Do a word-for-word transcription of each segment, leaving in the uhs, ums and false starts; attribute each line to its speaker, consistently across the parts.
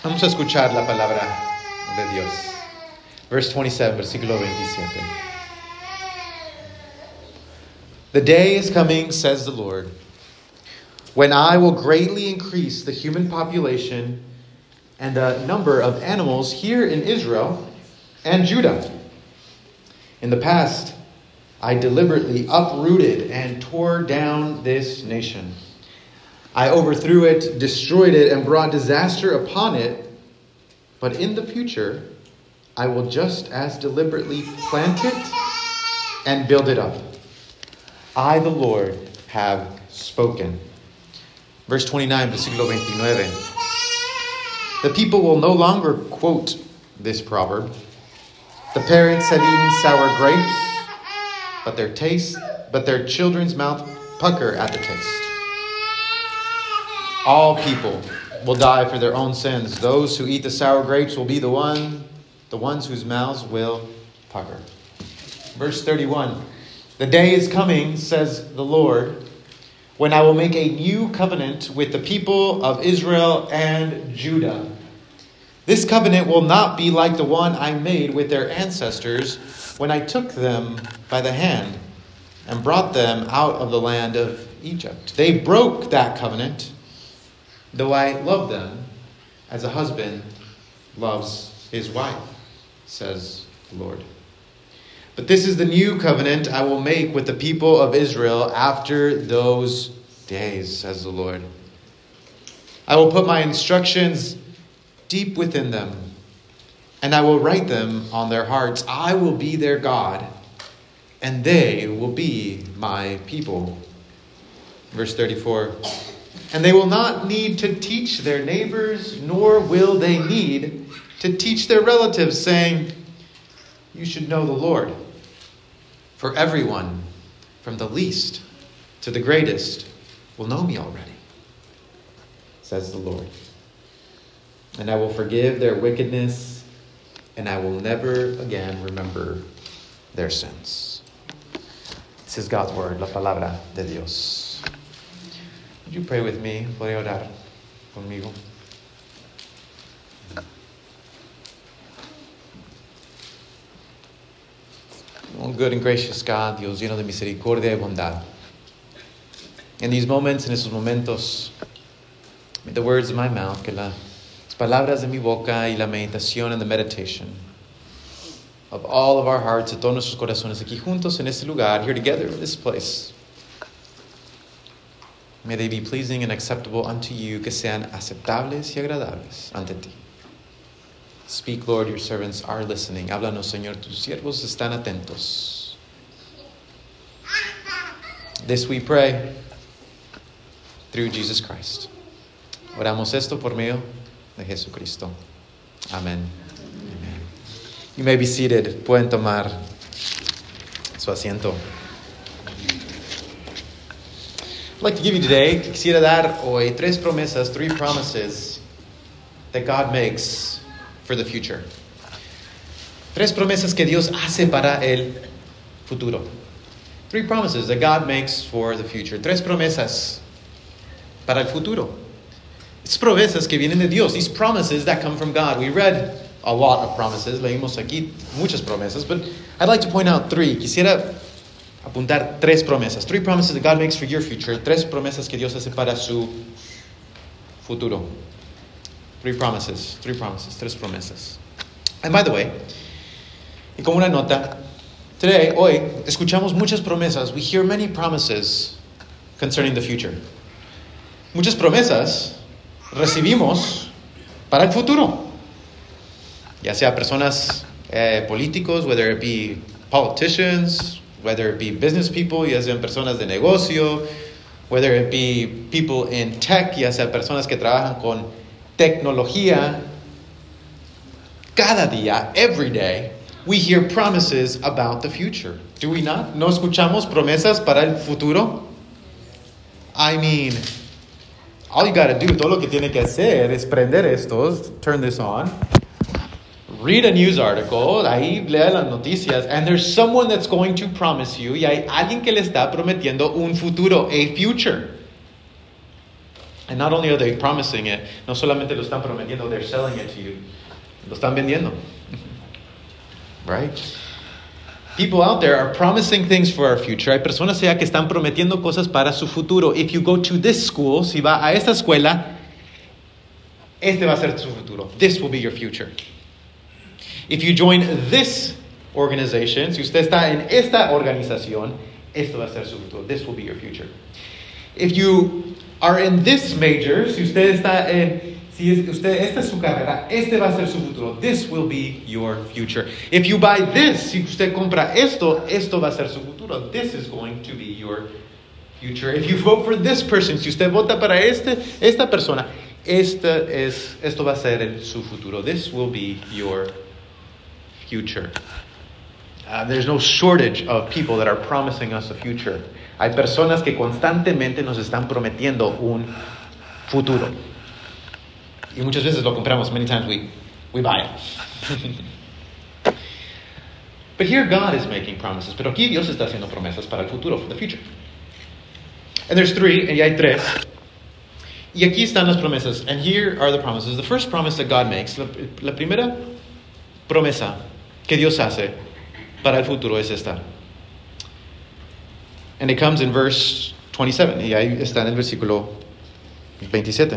Speaker 1: Vamos a escuchar la palabra de Dios. Verse twenty-seven, versículo veintisiete. The day is coming, says the Lord, when I will greatly increase the human population and the number of animals here in Israel and Judah. In the past, I deliberately uprooted and tore down this nation. I overthrew it, destroyed it, and brought disaster upon it. But in the future, I will just as deliberately plant it and build it up. I, the Lord, have spoken. Verse twenty-nine, versículo veintinueve. The people will no longer quote this proverb. The parents have eaten sour grapes, but their taste, but their children's mouth pucker at the taste. All people will die for their own sins. Those who eat the sour grapes will be the one, the ones whose mouths will pucker. Verse thirty-one. The day is coming, says the Lord, when I will make a new covenant with the people of Israel and Judah. This covenant will not be like the one I made with their ancestors when I took them by the hand and brought them out of the land of Egypt. They broke that covenant, though I love them as a husband loves his wife, says the Lord. But this is the new covenant I will make with the people of Israel after those days, says the Lord. I will put my instructions deep within them, and I will write them on their hearts. I will be their God, and they will be my people. Verse thirty-four. And they will not need to teach their neighbors, nor will they need to teach their relatives, saying, you should know the Lord. For everyone, from the least to the greatest, will know me already, says the Lord. And I will forgive their wickedness, and I will never again remember their sins. This is God's word, la palabra de Dios. Would you pray with me? Puede orar conmigo. Oh, good and gracious God, Dios lleno de misericordia y bondad. In these moments, en esos momentos, may the words of my mouth, que las palabras de mi boca y la meditación and the meditation of all of our hearts, de todos nuestros corazones aquí juntos en este lugar, here together in this place, may they be pleasing and acceptable unto you, que sean aceptables y agradables ante ti. Speak, Lord, your servants are listening. Háblanos, Señor, tus siervos están atentos. This we pray through Jesus Christ. Oramos esto por medio de Jesucristo. Amen. Amen. You may be seated. Pueden tomar su asiento. I'd like to give you today, quisiera dar hoy tres promesas, three promises that God makes for the future. Tres promesas que Dios hace para el futuro. Three promises that God makes for the future. Tres promesas para el futuro. It's promesas que vienen de Dios. These promises that come from God. We read a lot of promises. Leímos aquí muchas promesas, but I'd like to point out three. Quisiera apuntar tres promesas. Three promises that God makes for your future. Tres promesas que Dios hace para su futuro. Three promises, three promises, tres promesas. And by the way, y como una nota, today, hoy, escuchamos muchas promesas. We hear many promises concerning the future. Muchas promesas recibimos para el futuro. Ya sea personas eh, políticos, whether it be politicians, whether it be business people, ya sean personas de negocio, whether it be people in tech, ya sea personas que trabajan con tecnología. Cada día, every day, we hear promises about the future. Do we not? ¿No escuchamos promesas para el futuro? I mean, all you got to do, todo lo que tiene que hacer es prender estos, turn this on, read a news article, ahí lea las noticias, and there's someone that's going to promise you, y hay alguien que le está prometiendo un futuro, a future. And not only are they promising it, no solamente lo están prometiendo, they're selling it to you. Lo están vendiendo. Right? People out there are promising things for our future. Hay personas allá que están prometiendo cosas para su futuro. If you go to this school, si va a esta escuela, este va a ser su futuro. This will be your future. If you join this organization, si usted está en esta organización, esto va a ser su futuro. This will be your future. If you are in this major, si usted está en, si es, usted, esta es su carrera, este va a ser su futuro. This will be your future. If you buy this, si usted compra esto, esto va a ser su futuro. This is going to be your future. If you vote for this person, si usted vota para este, esta persona, esta es, esto va a ser el, su futuro. This will be your future. Uh, there's no shortage of people that are promising us a future. Hay personas que constantemente nos están prometiendo un futuro. Y muchas veces lo compramos. Many times we, we buy it. But here God is making promises. Pero aquí Dios está haciendo promesas para el futuro, for the future. And there's three, y hay tres. Y aquí están las promesas. And here are the promises. The first promise that God makes, la, la primera promesa que Dios hace para el futuro es esta. And it comes in verse twenty-seven. Y ahí está en el versículo veintisiete.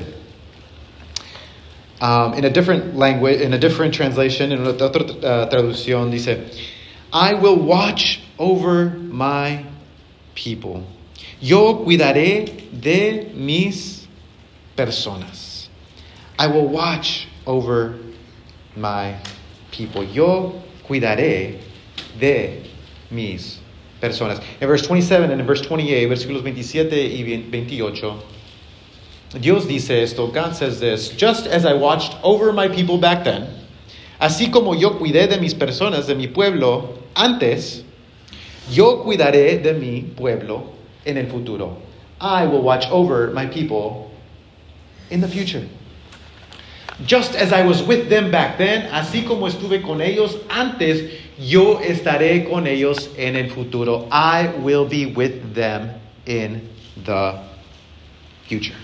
Speaker 1: Um, in a different language, in a different translation, en otra uh, traducción dice, I will watch over my people. Yo cuidaré de mis personas. I will watch over my people. Yo cuidaré de mis personas. In verse twenty-seven and in verse twenty-eight, versículos veintisiete y veintiocho, Dios dice esto. God says this, just as I watched over my people back then, así como yo cuidé de mis personas, de mi pueblo antes, yo cuidaré de mi pueblo en el futuro. I will watch over my people in the future. Just as I was with them back then, así como estuve con ellos antes, yo estaré con ellos en el futuro. I will be with them in the future.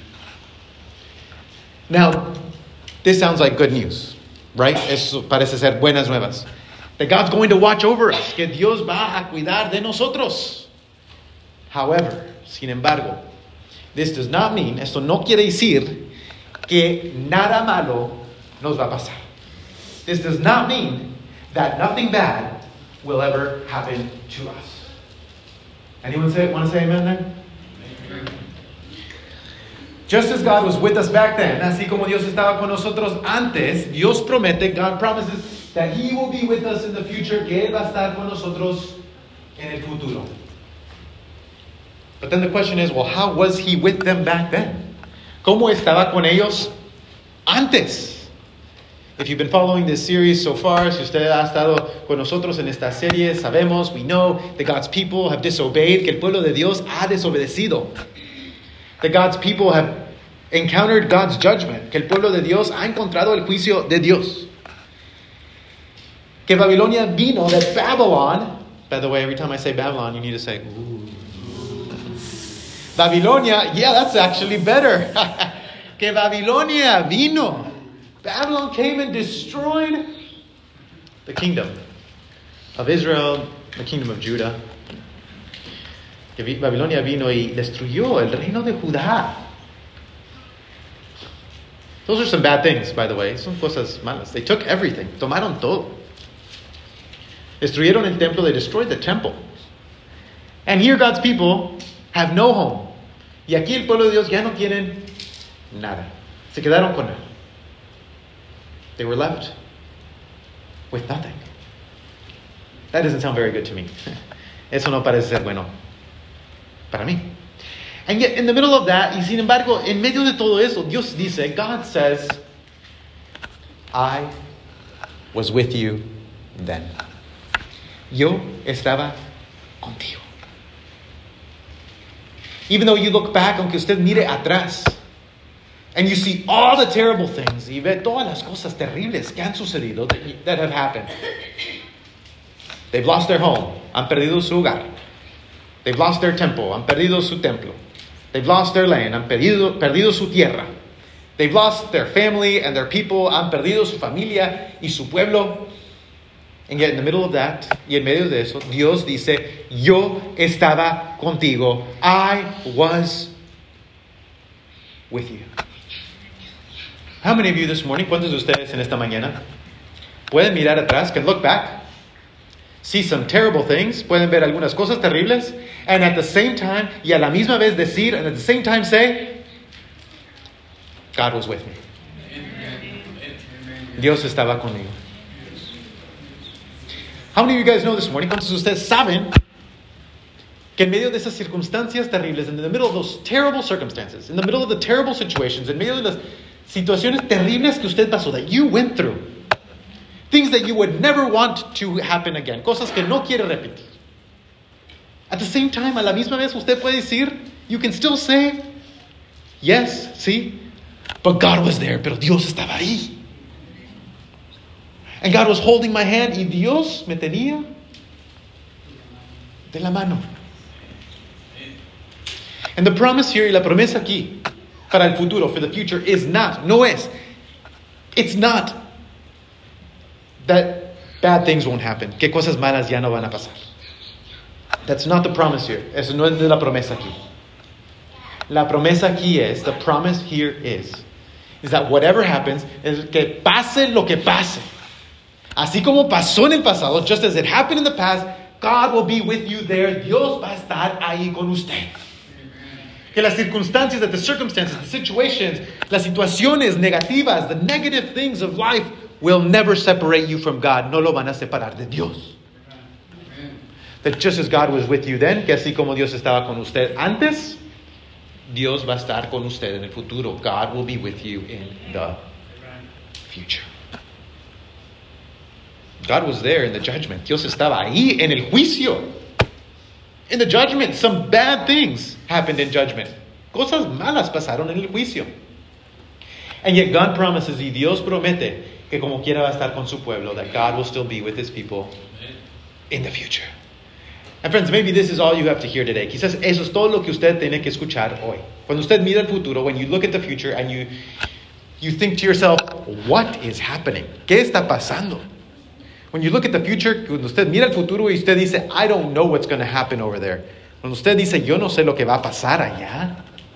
Speaker 1: Now, this sounds like good news, right? Eso parece ser buenas nuevas. That God's going to watch over us, que Dios va a cuidar de nosotros. However, sin embargo, this does not mean, esto no quiere decir que nada malo nos va a pasar. This does not mean that nothing bad will ever happen to us. Anyone say, want to say amen there? Just as God was with us back then, así como Dios estaba con nosotros antes, Dios promete, God promises that He will be with us in the future, que Él va a estar con nosotros en el futuro. But then the question is, well, how was He with them back then? ¿Cómo estaba con ellos antes? If you've been following this series so far, si usted ha estado con nosotros en esta serie, sabemos, we know that God's people have disobeyed, que el pueblo de Dios ha desobedecido. That God's people have encountered God's judgment, que el pueblo de Dios ha encontrado el juicio de Dios. Que Babilonia vino, that Babylon, by the way, every time I say Babylon, you need to say, ooh. Babilonia, yeah, that's actually better. Que Babilonia vino. Babylon came and destroyed the kingdom of Israel, the kingdom of Judah. Que Babilonia vino y destruyó el reino de Judá. Those are some bad things, by the way. Son cosas malas. They took everything. Tomaron todo. Destruyeron el templo. They destroyed the temple. And here God's people have no home. Y aquí el pueblo de Dios ya no tienen nada. Se quedaron con nada. They were left with nothing. That doesn't sound very good to me. Eso no parece ser bueno para mí. And yet, in the middle of that, y sin embargo, en medio de todo eso, Dios dice, God says, I was with you then. Yo estaba contigo. Even though you look back, aunque usted mire atrás, and you see all the terrible things, y ve todas las cosas terribles que han sucedido, that, that have happened. They've lost their home. Han perdido su hogar. They've lost their temple. Han perdido su templo. They've lost their land. Han perdido, perdido su tierra. They've lost their family and their people. Han perdido su familia y su pueblo. And yet in the middle of that, y en medio de eso, Dios dice, yo estaba contigo. I was with you. How many of you this morning, cuántos de ustedes en esta mañana, pueden mirar atrás, can look back, see some terrible things, pueden ver algunas cosas terribles, and at the same time, y a la misma vez decir, and at the same time say, God was with me. Dios estaba conmigo. How many of you guys know this morning, cuántos de ustedes saben que en medio de esas circunstancias terribles, in the middle of those terrible circumstances, in the middle of the terrible situations, en medio de las situaciones terribles que usted pasó, that you went through, things that you would never want to happen again, cosas que no quiere repetir. At the same time, a la misma vez, usted puede decir, you can still say, yes, sí, but God was there, pero Dios estaba ahí. And God was holding my hand, y Dios me tenía de la mano. And the promise here, y la promesa aquí, para el futuro, for the future, is not, no es, it's not that bad things won't happen, que cosas malas ya no van a pasar. That's not the promise here. Eso no es de la promesa aquí. La promesa aquí es, the promise here is, is that whatever happens, es que pase lo que pase. Así como pasó en el pasado, just as it happened in the past, God will be with you there. Dios va a estar ahí con usted. Que las circunstancias, that the circumstances, the situations, las situaciones negativas, the negative things of life will never separate you from God. No lo van a separar de Dios. That just as God was with you then, que así como Dios estaba con usted antes, Dios va a estar con usted en el futuro. God will be with you in the future. God was there in the judgment. Dios estaba ahí en el juicio. In the judgment, some bad things happened in judgment. Cosas malas pasaron en el juicio. And yet God promises, y Dios promete, que como quiera va a estar con su pueblo, that God will still be with his people in the future. And friends, maybe this is all you have to hear today. Quizás eso es todo lo que usted tiene que escuchar hoy. Cuando usted mira el futuro, when you look at the future and you, you think to yourself, what is happening? ¿Qué está pasando? When you look at the future, cuando usted mira el futuro y usted dice, I don't know what's going to happen over there. Cuando usted dice, yo no sé lo que va a pasar allá.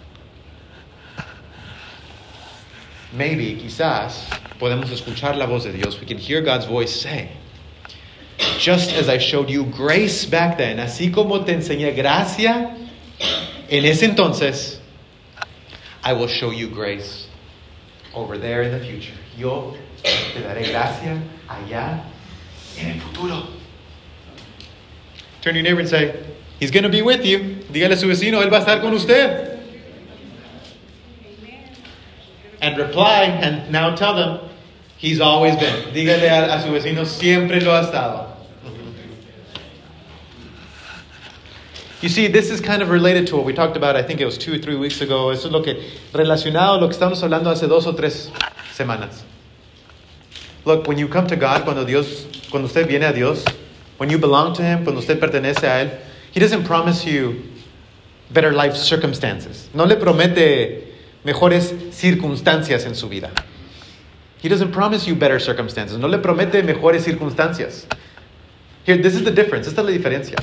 Speaker 1: Maybe, quizás, podemos escuchar la voz de Dios. We can hear God's voice say, just as I showed you grace back then, así como te enseñé gracia en ese entonces, I will show you grace over there in the future. Yo te daré gracia allá en el futuro. Turn to your neighbor and say, he's going to be with you. Dígale a su vecino, él va a estar con usted. And reply, and now tell them, he's always been. Dígale a, a su vecino, siempre lo ha estado. You see, this is kind of related to what we talked about, I think it was two or three weeks ago. Eso es lo que, relacionado a lo que estamos hablando hace dos o tres semanas. Look, when you come to God, cuando Dios, cuando usted viene a Dios, when you belong to Him, cuando usted pertenece a Él, He doesn't promise you better life circumstances. No le promete mejores circunstancias en su vida. He doesn't promise you better circumstances. No le promete mejores circunstancias. Here, this is the difference. Esta es la diferencia.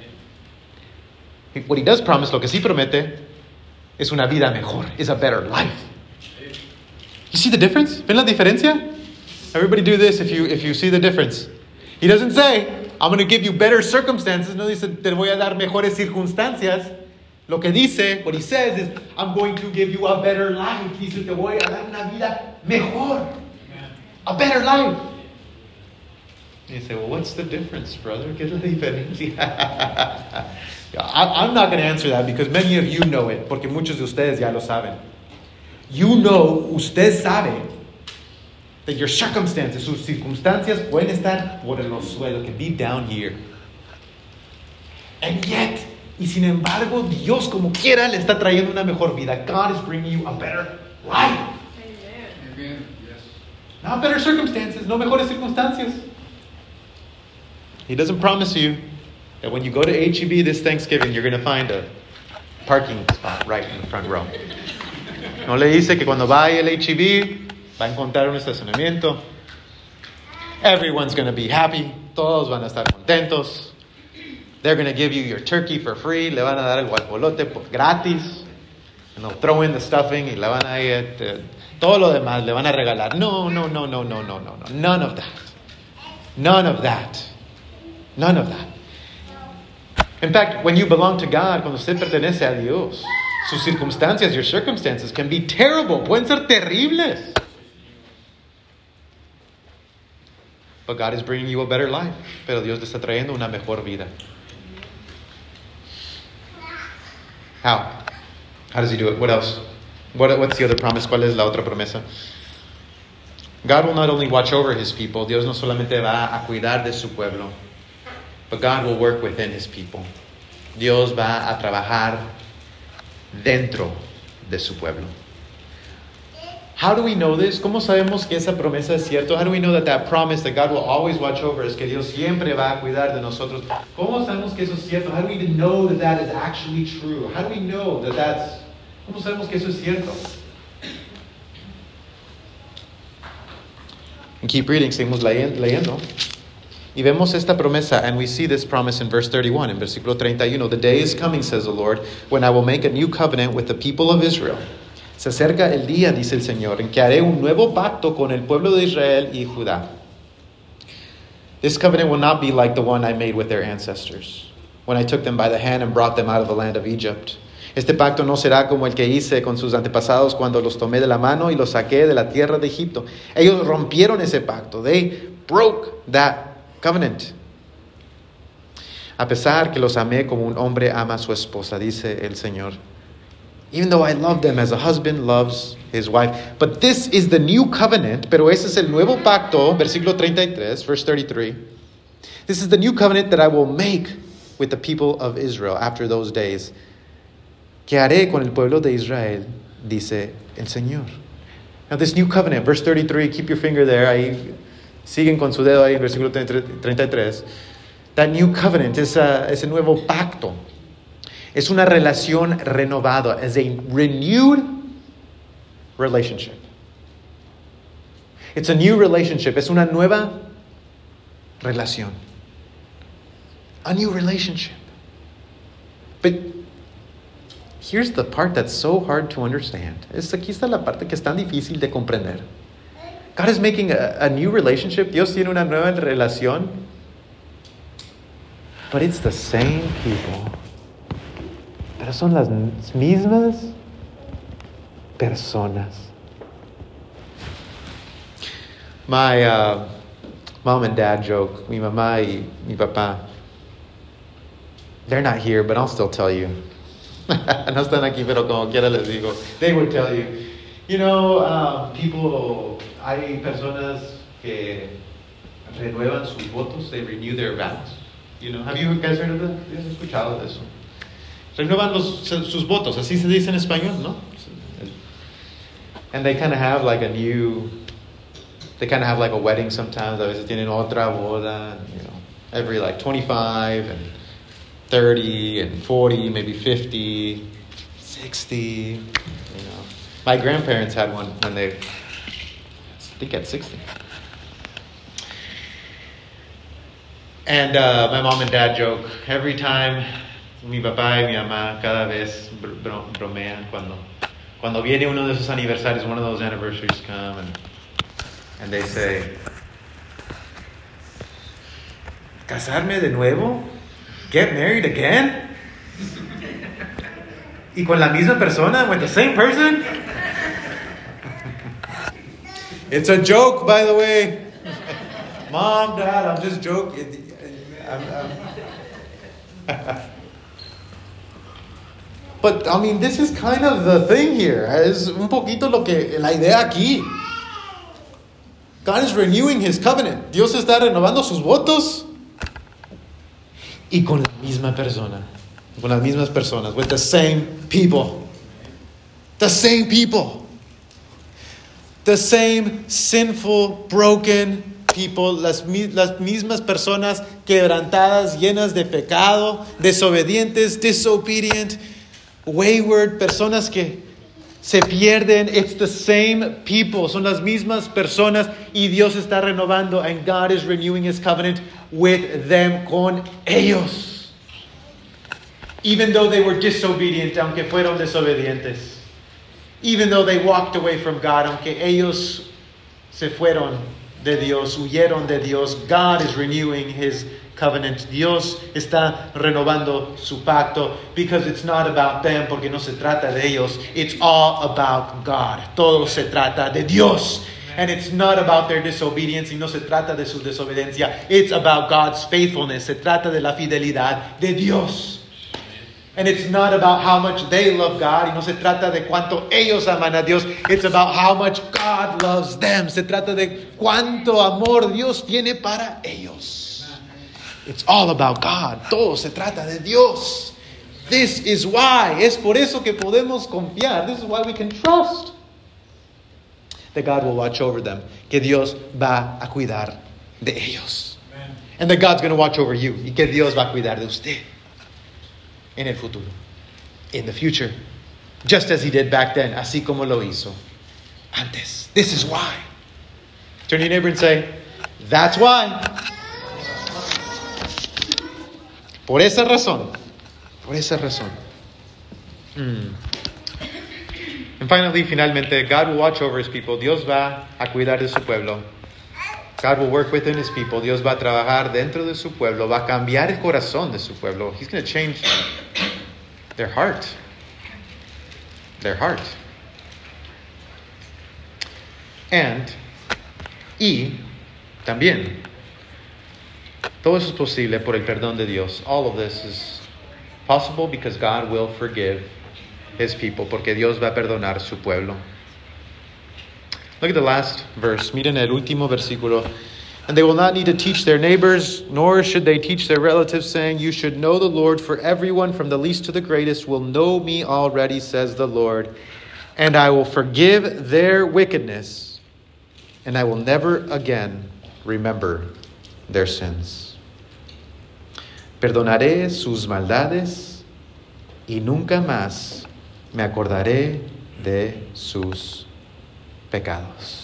Speaker 1: What He does promise, lo que sí promete, es una vida mejor. Is a better life. You see the difference? ¿Ven la diferencia? Everybody do this if you if you see the difference. He doesn't say, I'm going to give you better circumstances. No dice, te voy a dar mejores circunstancias. Lo que dice, what he says is, I'm going to give you a better life. Dice, te voy a dar una vida mejor. A better life. You say, well, what's the difference, brother? ¿Qué es la diferencia? I, I'm not going to answer that because many of you know it. Porque muchos de ustedes ya lo saben. You know, usted sabe that your circumstances, sus circunstancias pueden estar por los suelos, can be down here. And yet, y sin embargo, Dios como quiera le está trayendo una mejor vida. God is bringing you a better life. Amen. Yes. Not better circumstances, no mejores circunstancias. He doesn't promise you that when you go to H E B this Thanksgiving, you're going to find a parking spot right in the front row. No le dice que cuando vaya al H E B va a encontrar un estacionamiento. Everyone's going to be happy. Todos van a estar contentos. They're going to give you your turkey for free. Le van a dar el guajolote por gratis. And they'll throw in the stuffing y le van a ir, uh, todo lo demás le van a regalar. No, no, no, no, no, no, no, no. None of that. None of that. None of that. In fact, when you belong to God, cuando usted pertenece a Dios, sus circunstancias, your circumstances can be terrible. Pueden ser terribles. But God is bringing you a better life. Pero Dios le está trayendo una mejor vida. How? How does he do it? What else? What, what's the other promise? ¿Cuál es la otra promesa? God will not only watch over his people. Dios no solamente va a cuidar de su pueblo. But God will work within his people. Dios va a trabajar dentro de su pueblo. How do we know this? ¿Cómo sabemos que esa promesa es cierto? How do we know that that promise that God will always watch over us, que Dios siempre va a cuidar de nosotros? ¿Cómo sabemos que eso es cierto? How do we even know that that is actually true? How do we know that that's... ¿Cómo sabemos que eso es cierto? And keep reading, seguimos leyendo. Y vemos esta promesa, and we see this promise in verse thirty-one, in versículo treinta y uno. The day is coming, says the Lord, when I will make a new covenant with the people of Israel. Se acerca el día, dice el Señor, en que haré un nuevo pacto con el pueblo de Israel y Judá. This covenant will not be like the one I made with their ancestors, when I took them by the hand and brought them out of the land of Egypt. Este pacto no será como el que hice con sus antepasados cuando los tomé de la mano y los saqué de la tierra de Egipto. Ellos rompieron ese pacto. They broke that covenant. A pesar que los amé como un hombre ama a su esposa, dice el Señor. Even though I love them as a husband loves his wife. But this is the new covenant. Pero ese es el nuevo pacto. Versículo treinta y tres, verse thirty-three. This is the new covenant that I will make with the people of Israel after those days. Que haré con el pueblo de Israel, dice el Señor. Now this new covenant, verse thirty-three, keep your finger there. Ahí, siguen con su dedo ahí, versículo treinta y tres. That new covenant, esa, ese nuevo pacto, es una relación renovada, es a renewed relationship. It's a new relationship, es una nueva relación. A new relationship. But here's the part that's so hard to understand. Es, aquí está la parte que es tan difícil de comprender. God is making a, a new relationship. Dios tiene una nueva relación. But it's the same people. Pero son las mismas personas. My uh, mom and dad joke, mi mamá y mi papá, they're not here, but I'll still tell you. No están aquí, pero como quiera les digo. They would tell you, you know, uh, people, hay personas que renuevan sus votos, they renew their vows. You know, have you guys heard of that? ¿Has escuchado de eso? Renuevan los, sus votos, así se dice en español, ¿no? And they kind of have like a new, they kind of have like a wedding sometimes. A veces tienen otra boda, you know, every like twenty-five and thirty and forty, maybe fifty, sixty, you know. My grandparents had one when they, I think at sixty. And uh, my mom and dad joke, every time mi papá y mi mamá cada vez bro- bromean cuando, cuando viene uno de esos aniversarios, one of those anniversaries come and, and they say, ¿casarme de nuevo? Get married again? ¿Y con la misma persona? With the same person? It's a joke, by the way. Mom, Dad, I'm just joking. I'm, I'm... But, I mean, this is kind of the thing here. Es un poquito lo que, la idea aquí. God is renewing his covenant. Dios está renovando sus votos. Y con la misma persona. Con las mismas personas. With the same people. The same people. The same sinful, broken people. Las, las mismas personas quebrantadas, llenas de pecado, desobedientes, disobedient. wayward, personas que se pierden. It's the same people. Son las mismas personas y Dios está renovando, and God is renewing His covenant with them, con ellos. Even though they were disobedient, aunque fueron desobedientes. Even though they walked away from God, aunque ellos se fueron de Dios, huyeron de Dios, God is renewing His covenant. Dios está renovando su pacto, because it's not about them, porque no se trata de ellos. It's all about God. Todo se trata de Dios. And it's not about their disobedience, y no se trata de su desobediencia. It's about God's faithfulness. Se trata de la fidelidad de Dios. And it's not about how much they love God, y no se trata de cuánto ellos aman a Dios. It's about how much God loves them. Se trata de cuánto amor Dios tiene para ellos. It's all about God. Todo se trata de Dios. This is why. Es por eso que podemos confiar. This is why we can trust that God will watch over them. Que Dios va a cuidar de ellos. Amen. And that God's going to watch over you. Y que Dios va a cuidar de usted. En el futuro. In the future. Just as He did back then. Así como lo hizo antes. This is why. Turn to your neighbor and say, that's why. Por esa razón. Por esa razón. Mm. And finally, finalmente, God will watch over His people. Dios va a cuidar de su pueblo. God will work within His people. Dios va a trabajar dentro de su pueblo. Va a cambiar el corazón de su pueblo. He's going to change their heart. Their heart. And, y, también, todo eso es posible por el perdón de Dios. All of this is possible because God will forgive His people. Porque Dios va a perdonar su pueblo. Look at the last verse. Miren el último versículo. And they will not need to teach their neighbors, nor should they teach their relatives, saying, you should know the Lord, for everyone from the least to the greatest will know me already, says the Lord. And I will forgive their wickedness, and I will never again remember their sins. Perdonaré sus maldades, y nunca más me acordaré de sus pecados.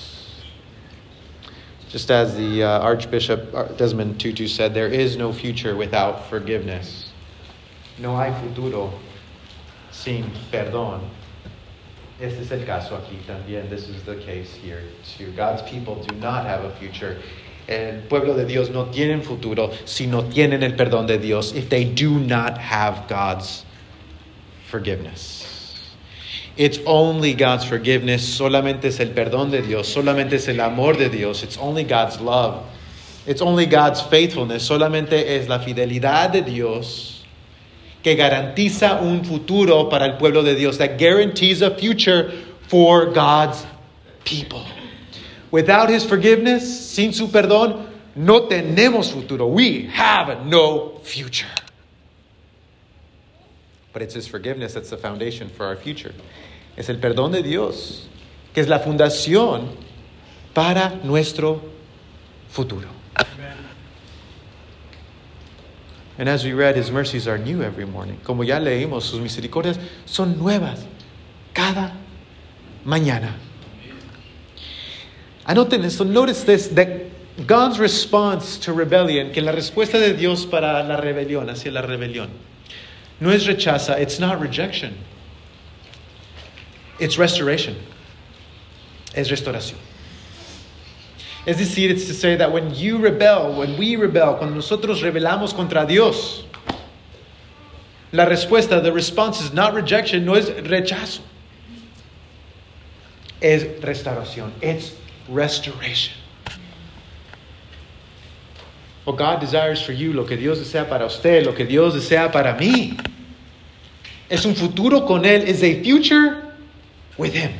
Speaker 1: Just as the uh, Archbishop Desmond Tutu said, there is no future without forgiveness. No hay futuro sin perdón. Este es el caso aquí también. This is the case here too. God's people do not have a future. El pueblo de Dios no tienen futuro si no tienen el perdón de Dios, if they do not have God's forgiveness. It's only God's forgiveness. Solamente es el perdón de Dios. Solamente es el amor de Dios. It's only God's love. It's only God's faithfulness. Solamente es la fidelidad de Dios que garantiza un futuro para el pueblo de Dios. That guarantees a future for God's people. Without His forgiveness, sin su perdón, no tenemos futuro. We have no future. But it's His forgiveness that's the foundation for our future. Es el perdón de Dios, que es la fundación para nuestro futuro. Amen. And as we read, His mercies are new every morning. Como ya leímos, sus misericordias son nuevas cada mañana. Anoten esto. Notice this, that God's response to rebellion, que la respuesta de Dios para la rebelión, hacia la rebelión, no es rechaza, it's not rejection. It's restoration. Es restauración. Es decir, it's to say that when you rebel, when we rebel, cuando nosotros rebelamos contra Dios, la respuesta, the response is not rejection, no es rechazo. Es restauración. It's restoration. What God desires for you, lo que Dios desea para usted, lo que Dios desea para mí, es un futuro con Él, is a future with Him.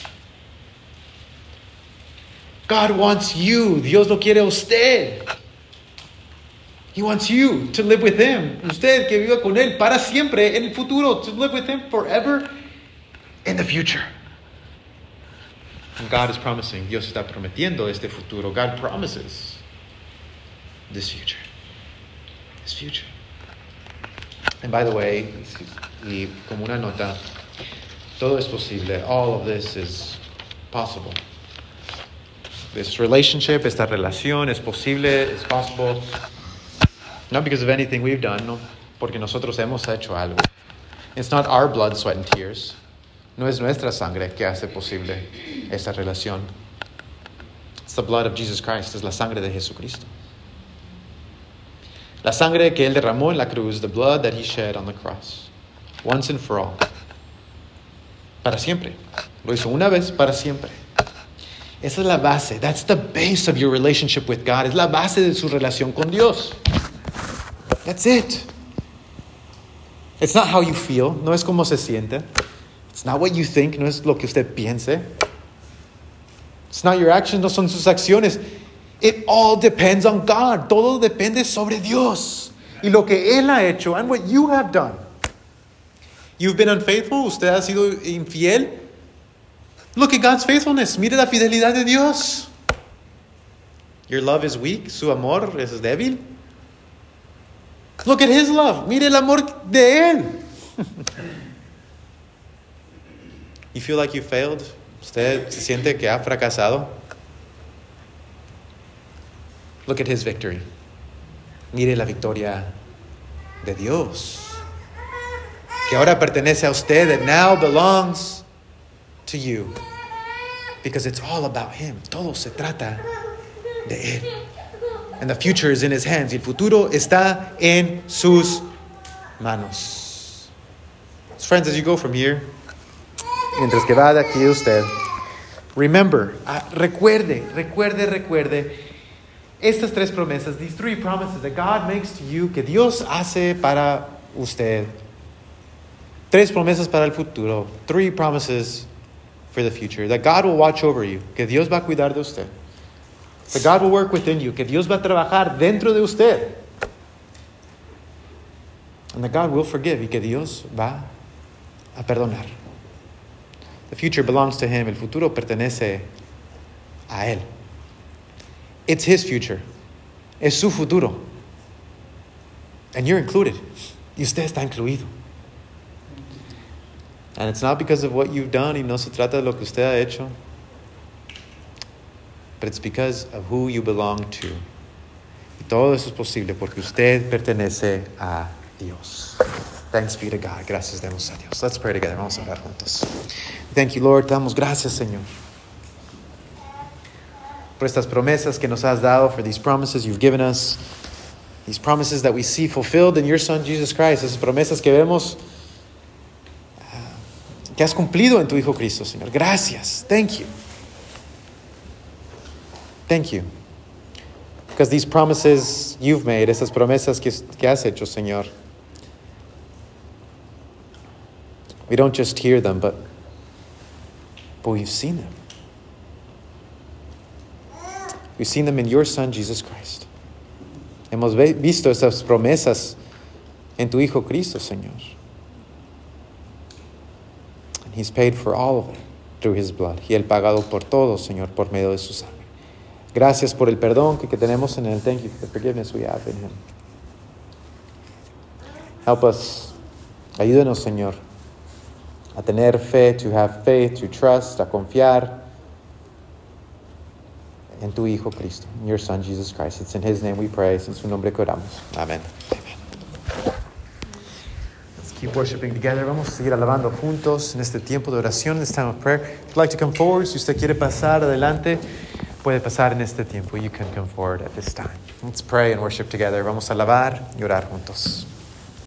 Speaker 1: God wants you. Dios lo quiere a usted. He wants you to live with Him. Usted que viva con Él para siempre en el futuro. To live with Him forever in the future. And God is promising. Dios está prometiendo este futuro. God promises this future. This future. And by the way, Y como una nota, todo es posible. All of this is possible. This relationship, esta relación es posible, es possible. Not because of anything we've done, no porque nosotros hemos hecho algo. It's not our blood, sweat, and tears. No es nuestra sangre que hace posible esta relación. It's the blood of Jesus Christ. Es la sangre de Jesucristo. La sangre que Él derramó en la cruz, the blood that He shed on the cross. Once and for all. Para siempre. Lo hizo una vez, para siempre. Esa es la base. That's the base of your relationship with God. Es la base de su relación con Dios. That's it. It's not how you feel. No es como se siente. It's not what you think. No es lo que usted piense. It's not your actions. No son sus acciones. It all depends on God. Todo depende sobre Dios. Y lo que Él ha hecho and what you have done. You've been unfaithful. Usted ha sido infiel. Look at God's faithfulness. Mire la fidelidad de Dios. Your love is weak. Su amor es débil. Look at His love. Mire el amor de Él. You feel like you failed? ¿Usted se siente que ha fracasado? Look at His victory. Mire la victoria de Dios. Que ahora pertenece a usted. That now belongs to you. Because it's all about Him. Todo se trata de Él. And the future is in His hands. Y el futuro está en sus manos. So friends, as you go from here, mientras que va de aquí usted, remember, uh, recuerde, recuerde, recuerde estas tres promesas, these three promises that God makes to you, que Dios hace para usted. Tres promesas para el futuro. Three promises for the future. That God will watch over you. Que Dios va a cuidar de usted. That God will work within you. Que Dios va a trabajar dentro de usted. And that God will forgive. Y que Dios va a perdonar. The future belongs to Him. El futuro pertenece a Él. It's His future. Es su futuro. And you're included. Y usted está incluido. And it's not because of what you've done. Y no se trata de lo que usted ha hecho. But it's because of who you belong to. Y todo eso es posible porque usted pertenece a Dios. Thanks be to God. Gracias demos a Dios. Let's pray together. Vamos a orar juntos. Thank you, Lord. Damos gracias, Señor, por estas promesas que nos has dado, for these promises you've given us, these promises that we see fulfilled in your Son, Jesus Christ, esas promesas que vemos uh, que has cumplido en tu Hijo Cristo, Señor. Gracias. Thank you. Thank you. Because these promises you've made, esas promesas que, que has hecho, Señor, we don't just hear them, but, but we've seen them. We've seen them in your Son, Jesus Christ. Hemos visto esas promesas en tu Hijo Cristo, Señor. And He's paid for all of it through His blood. Y Él pagado por todo, Señor, por medio de su sangre. Gracias por el perdón que, que tenemos en Él. Thank you for the forgiveness we have in Him. Help us. Ayúdanos, Señor, a tener fe, to have faith, to trust, a confiar en tu Hijo Cristo, in your Son, Jesus Christ. It's in His name we pray. Es en su nombre que oramos. Amen. Amen. Let's keep worshiping together. Vamos a seguir alabando juntos en este tiempo de oración, this time of prayer. If you'd like to come forward, si usted quiere pasar adelante, puede pasar en este tiempo. You can come forward at this time. Let's pray and worship together. Vamos a alabar y orar juntos.